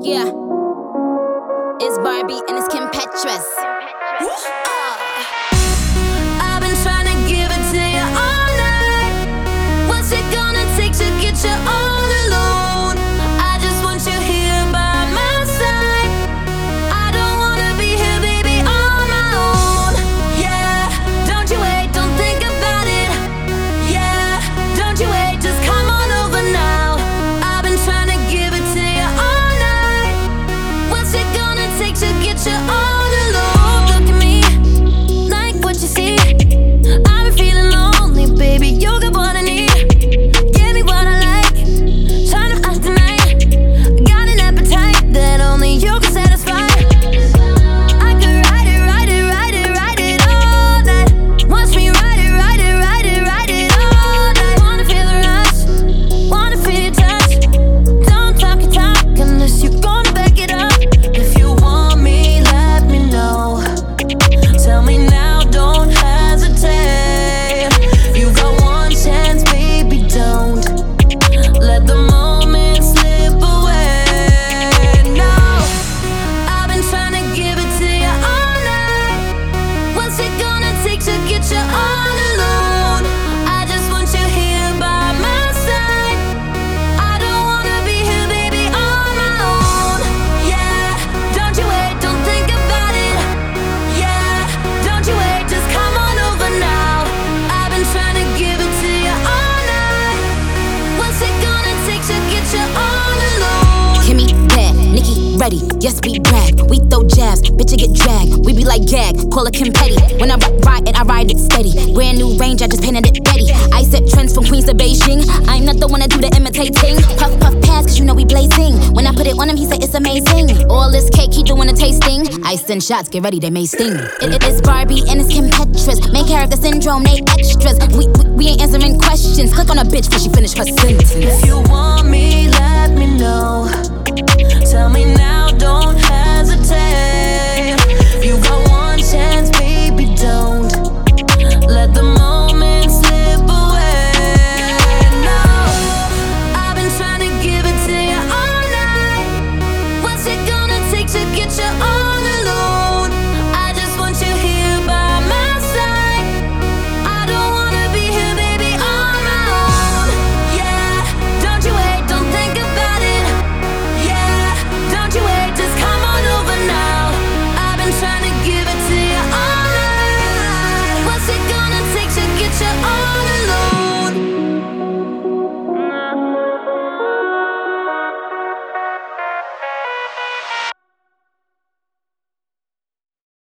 Yeah, it's Barbie and it's Kim Petras. I've been trying to give it to you all night. What's it gonna take to get you all alone? I just want you here by my side. I don't wanna be here, baby, on my own. Yeah, don't you wait, don't think about it. Yeah, don't you wait, just come on over now. I've been trying to give it to you all night. What's it gonna take to get you all alone? Look at me, like what you see. I've been feeling lonely, baby, you got what I need. Give me what I like, turn up out tonight. Got an appetite that only you can satisfy. I could ride it, ride it, ride it, ride it all night. Watch me ride it, ride it, ride it, ride it all night. Wanna feel the rush, wanna feel your touch. Don't talk your talk unless you're gonna back it up. If you want me, let me know. Tell me now, don't hesitate. You got one chance, baby, don't let the moment slip away. No, I've been trying to give it to you all night. What's it gonna take to get you all alone? I just want you here by my side. I don't wanna be here, baby, on my own. Yeah, don't you wait, don't think about it. Yeah, don't you wait, just come on over now. I've been trying to give it to you all night. What's it gonna take to get you all alone? Kimmy bad, Nikki ready, yes we brag. We throw jabs, bitch it get dragged. We be like gag, call it Kim Petty. When I ride it, I ride it steady. Brand new range, I just painted it Betty. I set trends from Queens to Beijing. I'm not the one to do the imitating. Puff puff pass, cause you know we blazing. When I put it on him, he said it's amazing. All this cake, he doing a tasting. I send shots, get ready, they may sting. It is Barbie and it's Kim Petras. Main character syndrome, they extras. We ain't answering questions. Click on a bitch before she finish her sentence. If you want me,